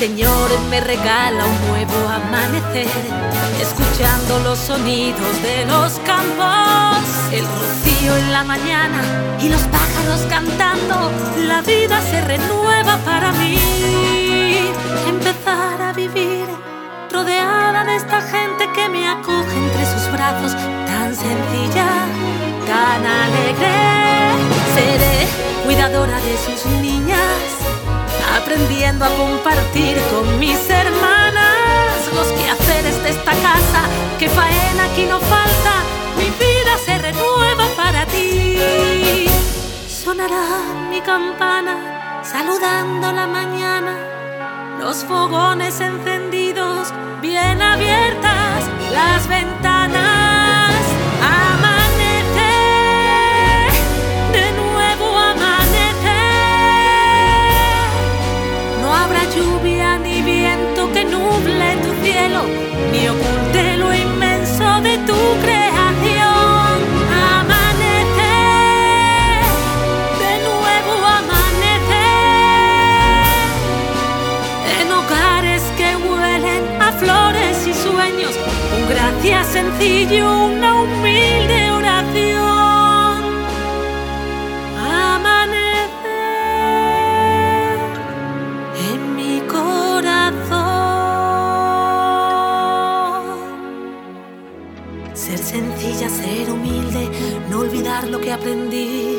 Señor me regala un nuevo amanecer, escuchando los sonidos de los campos, el rocío en la mañana y los pájaros cantando. La vida se renueva para mí. Empezar a vivir rodeada de esta gente que me acoge entre sus brazos, tan sencilla, tan alegre. Seré cuidadora de sus niñas, aprendiendo a compartir con mis hermanas los quehaceres de esta casa. Que faena aquí no falta, mi vida se renueva para ti. Sonará mi campana saludando la mañana, los fogones encendidos, bien abiertas las ventanas. Amanece, de nuevo amanece. No habrá lluvia ni viento que nuble tu cielo, ni oculte lo inmenso de tu creación. Amanece, de nuevo amanece. En hogares que huelen a flores y sueños, un gracias sencillo, una humilde oración. Amanece en mi corazón. Ser sencilla, ser humilde, no olvidar lo que aprendí,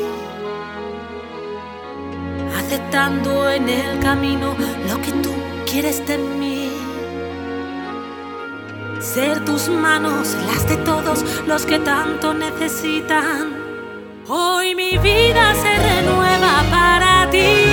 aceptando en el camino lo que tú quieres de mí. Ser tus manos, las de todos los que tanto necesitan. Hoy mi vida se renueva para ti.